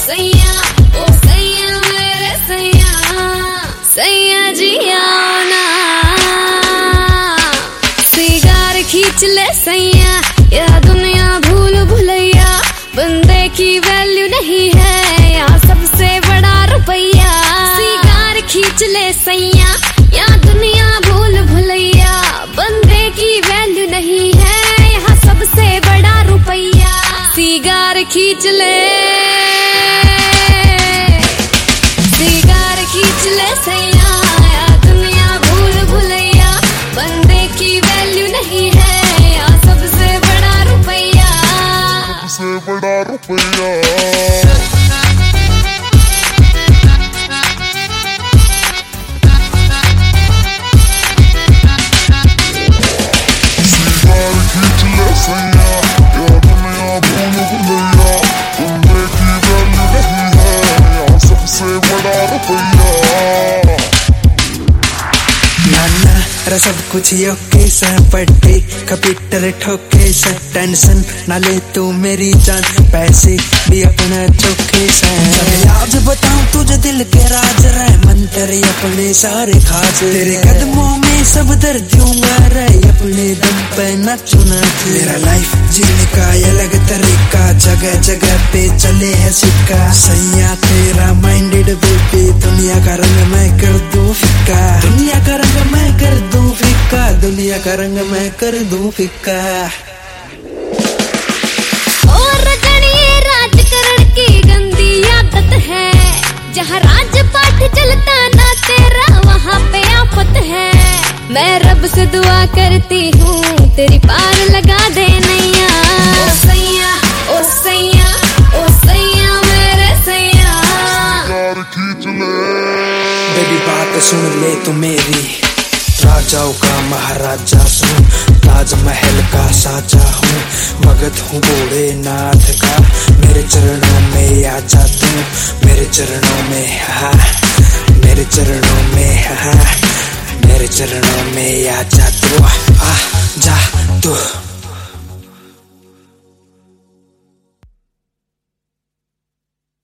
सैया ओ सैया मेरे सैया, सैया जी आओ ना। सिगार खींच ले सैया, या दुनिया भूल भुलैया, बंदे की वैल्यू नहीं है यहाँ सबसे बड़ा रुपया। सिगार खींच ले सैया, या दुनिया भूल भुलैया, बंदे की वैल्यू नहीं है यहाँ सबसे बड़ा रुपया। सिगार खींच ले, सिगार खींच ले सैया, या दुनिया भूल भुलैया, बंदे की वैल्यू नहीं है यहाँ सबसे बड़ा रुपया, सबसे बड़ा रुपया। सब कुछ योके से पट्टी कैपिटल ठोके से, टेंशन ना ले तू मेरी जान, पैसे भी अपने चौके से। आज बताऊं तुझे दिल के राज, रहे मन तेरे अपने सारे खास, तेरे कदमों में सब दर्द दूंगा, रहे अपने दम पे नाचू नाच। मेरा लाइफ जीने का अलग तरीका, जगह जगह पे चले है सिक्का, सैया तेरा माइंडेड बेबी, दुनिया का रंग मैं कर दूं फिक्का, दुनिया का रंग मैं कर दूं फिक्का, दुनिया का रंग मैं कर दूं फिक्का। और गणिये राजकरण की गंदी आदत है, जहाँ राजपाट चलता ना तेरा वहाँ पे आफत है। मैं रब से दुआ करती हूँ तेरी पार लगा दे नैया। ओ सैया ओ सैया ओ सैया मेरे सैया, बेबी बात सुन ले तू मेरी, राजाओं का महाराजा हूँ, ताजमहल का साजा हूँ, भगत हूँ बूढ़े नाथ का, मेरे चरणों में आ जा तू, मेरे चरणों में हा, मेरे चरणों में हा, मेरे चरणों में आ जा तू, आ जा तू।